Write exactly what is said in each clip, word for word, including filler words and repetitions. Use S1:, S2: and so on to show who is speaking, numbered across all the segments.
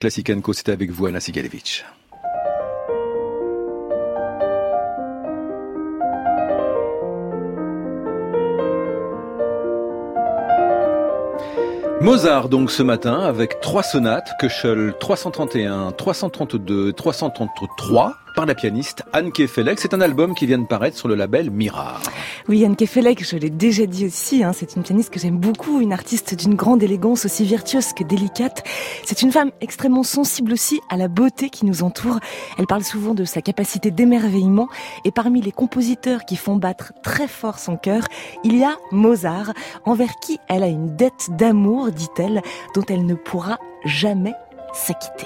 S1: Classic and Co, c'est avec vous, Anna Sigalevitch. Mozart donc ce matin avec trois sonates, Köchel trois cent trente et un, trois cent trente-deux, trois cent trente-trois par la pianiste Anne Kefelec. C'est un album qui vient de paraître sur le label Mirar.
S2: Oui, Anne Kefelec, je l'ai déjà dit aussi, hein, c'est une pianiste que j'aime beaucoup, une artiste d'une grande élégance aussi virtuose que délicate. C'est une femme extrêmement sensible aussi à la beauté qui nous entoure. Elle parle souvent de sa capacité d'émerveillement et parmi les compositeurs qui font battre très fort son cœur, il y a Mozart, envers qui elle a une dette d'amour, dit-elle, dont elle ne pourra jamais s'acquitter.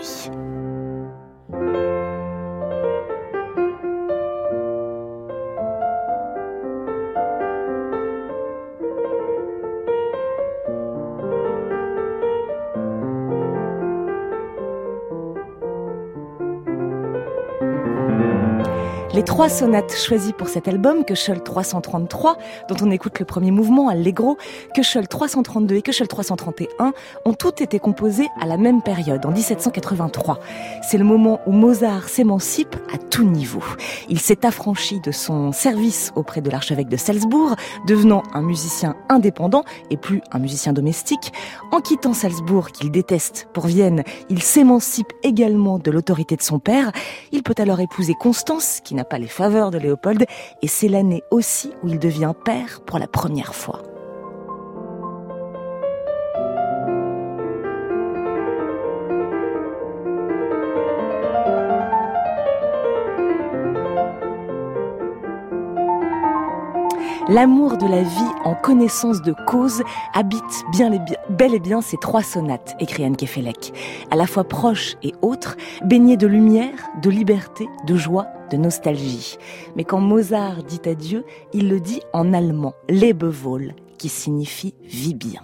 S2: Les trois sonates choisies pour cet album, Köchel trois cent trente-trois, dont on écoute le premier mouvement, Allegro, Köchel trois cent trente-deux et Köchel trois cent trente et un, ont toutes été composées à la même période, en dix-sept cent quatre-vingt-trois. C'est le moment où Mozart s'émancipe à tout niveau. Il s'est affranchi de son service auprès de l'archevêque de Salzbourg, devenant un musicien indépendant et plus un musicien domestique. En quittant Salzbourg, qu'il déteste, pour Vienne, il s'émancipe également de l'autorité de son père. Il peut alors épouser Constance, qui n'a pas les faveurs de Léopold, et c'est l'année aussi où il devient père pour la première fois. L'amour de la vie en connaissance de cause habite bien les bi- bel et bien ces trois sonates, écrit Anne Kefelec. À la fois proches et autres, baignées de lumière, de liberté, de joie, de nostalgie. Mais quand Mozart dit adieu, il le dit en allemand, Lebewohl, qui signifie vis bien.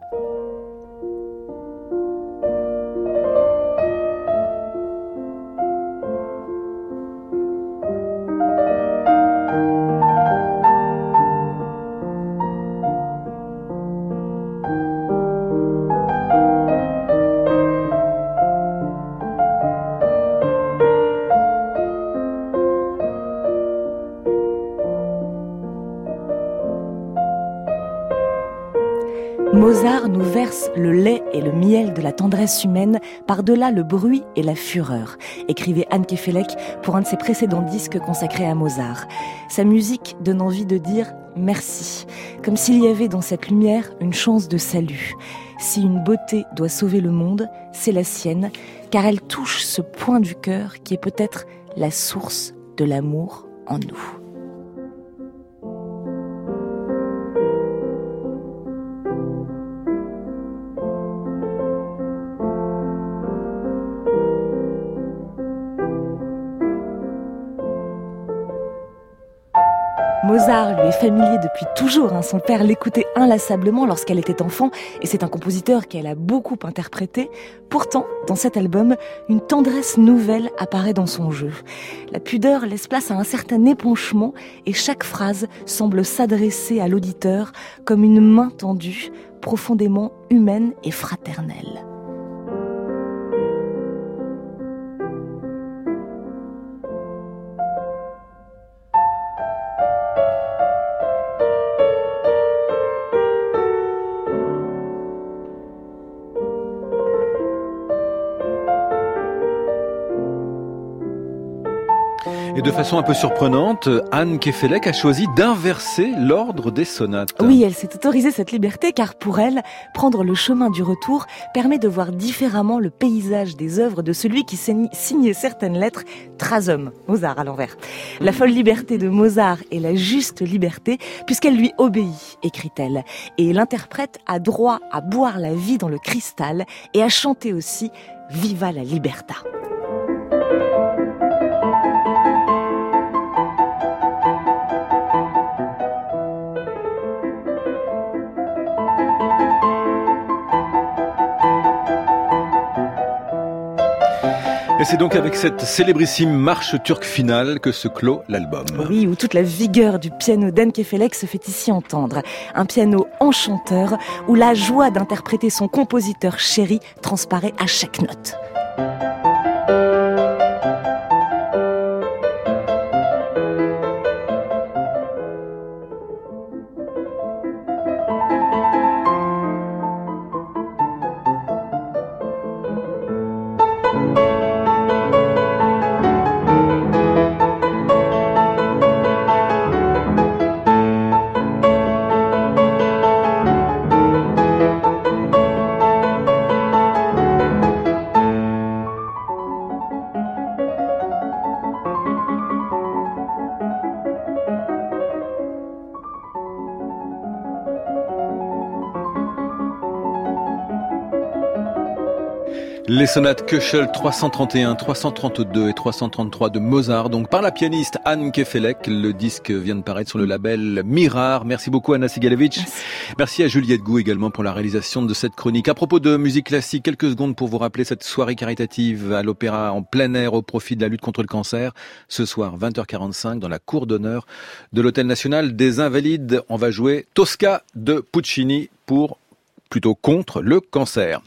S2: Mozart nous verse le lait et le miel de la tendresse humaine par-delà le bruit et la fureur, écrivait Anne Kefelec pour un de ses précédents disques consacrés à Mozart. Sa musique donne envie de dire merci, comme s'il y avait dans cette lumière une chance de salut. Si une beauté doit sauver le monde, c'est la sienne, car elle touche ce point du cœur qui est peut-être la source de l'amour en nous. Mozart lui est familier depuis toujours, hein. Son père l'écoutait inlassablement lorsqu'elle était enfant et c'est un compositeur qu'elle a beaucoup interprété. Pourtant, dans cet album, une tendresse nouvelle apparaît dans son jeu. La pudeur laisse place à un certain épanchement et chaque phrase semble s'adresser à l'auditeur comme une main tendue, profondément humaine et fraternelle.
S1: Et de façon un peu surprenante, Anne Kefelec a choisi d'inverser l'ordre des sonates.
S2: Oui, elle s'est autorisée cette liberté car pour elle, prendre le chemin du retour permet de voir différemment le paysage des œuvres de celui qui signait certaines lettres, Trasum, Mozart à l'envers. La folle liberté de Mozart est la juste liberté puisqu'elle lui obéit, écrit-elle. Et l'interprète a droit à boire la vie dans le cristal et à chanter aussi « Viva la libertà ».
S1: Et c'est donc avec cette célébrissime marche turque finale que se clôt l'album.
S2: Oui, où toute la vigueur du piano d'Anne Kefelec se fait ici entendre. Un piano enchanteur où la joie d'interpréter son compositeur chéri transparaît à chaque note.
S1: Les sonates Köchel trois cent trente et un, trois cent trente-deux et trois cent trente-trois de Mozart, donc par la pianiste Anne Kefelec. Le disque vient de paraître sur le label Mirar. Merci beaucoup Anna Sigalevitch. Merci. Merci à Juliette Gou également pour la réalisation de cette chronique. À propos de musique classique, quelques secondes pour vous rappeler cette soirée caritative à l'Opéra en plein air au profit de la lutte contre le cancer. Ce soir, vingt heures quarante-cinq, dans la cour d'honneur de l'Hôtel National des Invalides. On va jouer Tosca de Puccini pour, plutôt contre le cancer.